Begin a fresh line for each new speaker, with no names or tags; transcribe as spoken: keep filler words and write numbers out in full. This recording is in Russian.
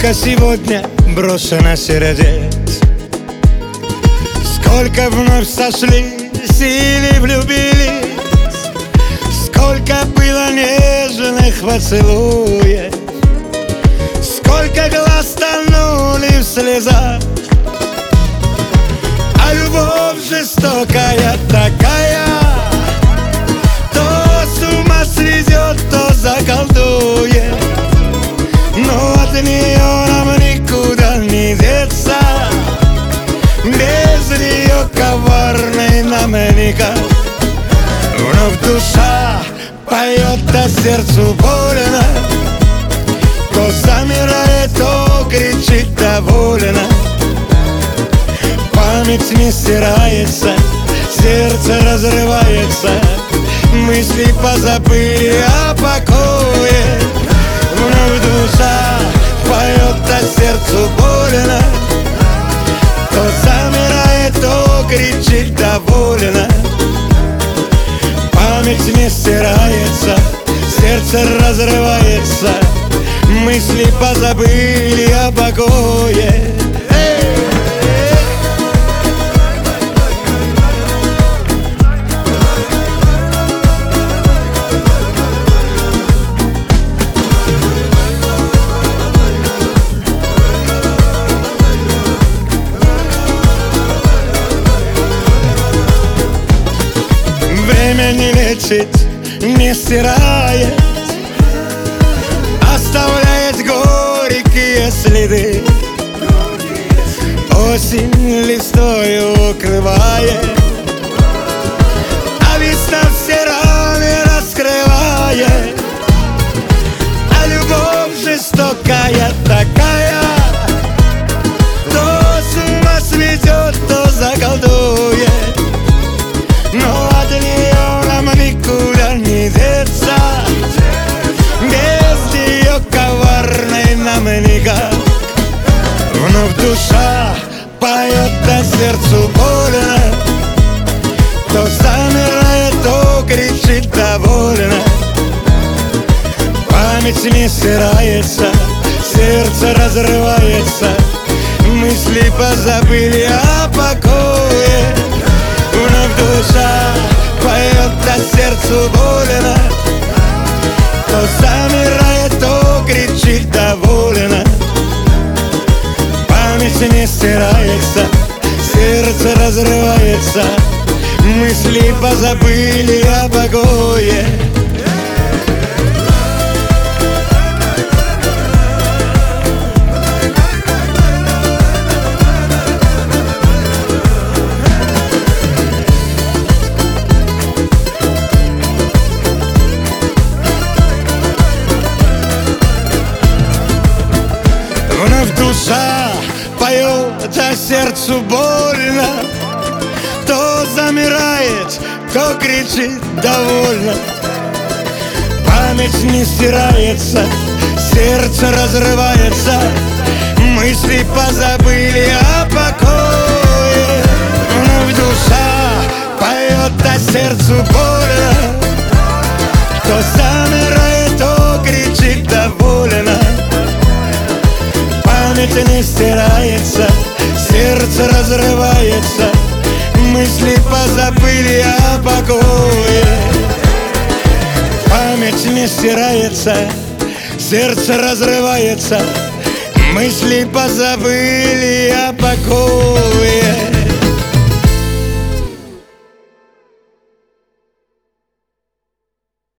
Сколько сегодня брошено сердец, сколько вновь сошлись или влюбились, сколько было нежных поцелуев, сколько глаз тонули в слезах. А любовь жестокая такая, то с ума сведет, то заколдует. Но от нее нам никуда не деться, без нее коварной нам никак. Вновь душа поет, а сердцу больно, то замирает, то кричит довольно. Память не стирается, сердце разрывается, мысли позабыли о покое. Вновь душа поет, а сердцу больно, то замирает, то кричит довольно. Память не стирается, сердце разрывается, мысли позабыли о покое. Время не лечит, не стирает, оставляет горькие следы. Осень листвою укрывает, а весна все раны раскрывает. А любовь жестокая такая, то с ума сведет, то заколдует. Но от нее нам никуда не деться, без нее коварной нам никак. Вновь душа поет, а сердцу больно, то замирает, то кричит довольно. Память не стирается, сердце разрывается, мысли позабыли о покое. Вновь душа поет, а сердцу больно, то замирает, то кричит довольно. Память не стирается, сердце разрывается, мысли позабыли о покое. Душа поет, а сердцу больно, то замирает, то кричит довольно. Память не стирается, сердце разрывается, мысли позабыли о покое. Вновь душа поет, а сердцу больно, то замирает, то кричит довольно. Память не стирается, сердце разрывается, мысли позабыли о покое. Память не стирается, сердце разрывается, мысли позабыли о покое.